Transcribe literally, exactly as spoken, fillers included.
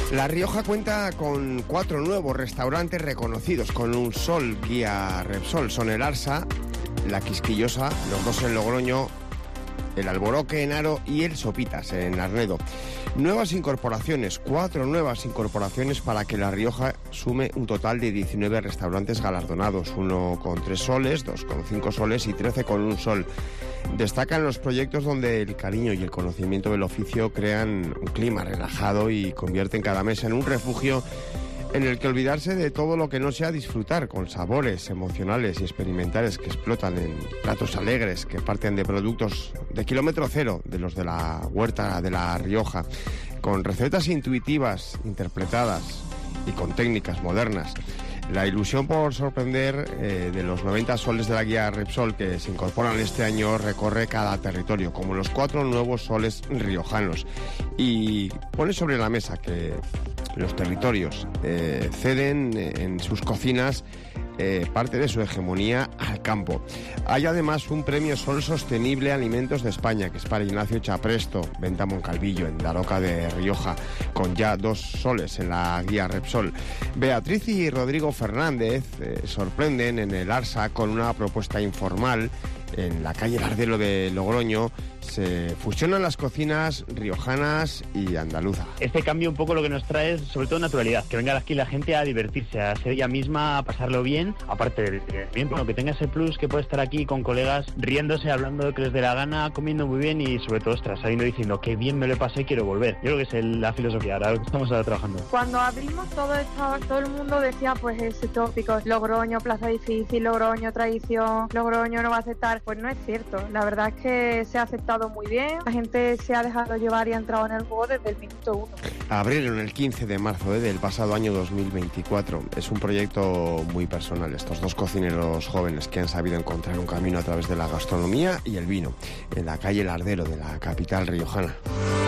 La Rioja cuenta con cuatro nuevos restaurantes reconocidos con un sol guía Repsol. Son el Arsa, la Quisquillosa, los dos en Logroño, el Alboroque en Haro y el Sopitas en Arnedo. Nuevas incorporaciones, cuatro nuevas incorporaciones para que La Rioja sume un total de diecinueve restaurantes galardonados, uno con tres soles, dos con cinco soles y trece con un sol. Destacan los proyectos donde el cariño y el conocimiento del oficio crean un clima relajado y convierten cada mesa en un refugio en el que olvidarse de todo lo que no sea disfrutar con sabores emocionales y experimentales que explotan en platos alegres que parten de productos de kilómetro cero, de los de la huerta de La Rioja, con recetas intuitivas, interpretadas y con técnicas modernas. La ilusión por sorprender eh, de los noventa soles de la guía Repsol que se incorporan este año recorre cada territorio, como los cuatro nuevos soles riojanos, y pone sobre la mesa que los territorios eh, ceden en sus cocinas eh, parte de su hegemonía al campo. Hay además un premio Sol Sostenible Alimentos de España, que es para Ignacio Chapresto, Venta Moncalvillo, en Daroca de Rioja, con ya dos soles en la guía Repsol. Beatriz y Rodrigo Fernández eh, sorprenden en el Arsa con una propuesta informal. En la calle Lardelo de Logroño se fusionan las cocinas riojanas y andaluza. Este cambio un poco lo que nos trae es sobre todo naturalidad, que venga aquí la gente a divertirse, a ser ella misma, a pasarlo bien, aparte del bien, bueno, que tenga ese plus que puede estar aquí con colegas riéndose, hablando de que les dé la gana, comiendo muy bien y sobre todo ostras, saliendo diciendo qué bien me lo pasé, quiero volver. Yo creo que es el, la filosofía, ahora lo que estamos ahora trabajando. Cuando abrimos todo estaba, todo el mundo decía pues ese tópico, Logroño, plaza difícil, Logroño, tradición, Logroño no va a aceptar. Pues no es cierto, la verdad es que se ha aceptado muy bien, la gente se ha dejado llevar y ha entrado en el juego desde el minuto uno. Abrieron el quince de marzo ¿eh? del pasado año dos mil veinticuatro. Es un proyecto muy personal, estos dos cocineros jóvenes que han sabido encontrar un camino a través de la gastronomía y el vino, en la calle Lardero de la capital riojana.